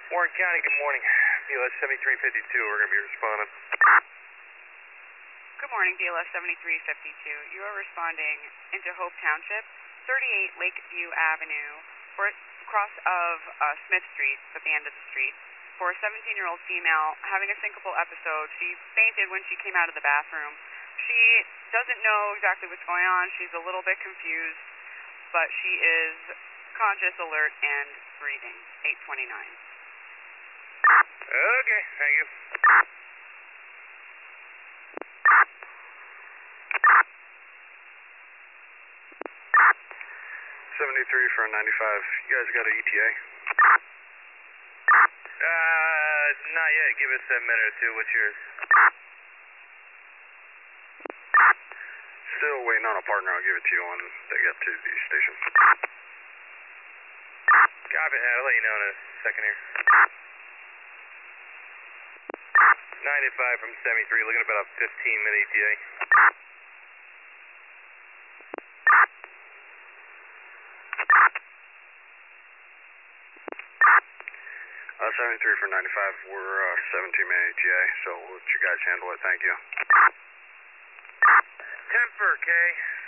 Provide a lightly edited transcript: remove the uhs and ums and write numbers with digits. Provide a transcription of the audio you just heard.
Warren County, good morning. BLS 7352, we're going to be responding. Good morning, BLS 7352. You are responding into Hope Township, 38 Lakeview Avenue, for cross of Smith Street, at the end of the street, for a 17-year-old female having a syncopal episode. She fainted when she came out of the bathroom. She doesn't know exactly what's going on. She's a little bit confused, but she is conscious, alert, and breathing. 829. Okay, thank you. 73 for a 95. You guys got an ETA? Not yet. Give us a minute or two. What's yours? Still waiting on a partner. I'll give it to you when they get to the station. Copy that. I'll let you know in a second here. 95 from 73. Looking at about a 15-minute ETA. 73 for 95, we're 17-minute ETA, so we'll let you guys handle it, thank you. 10 for K.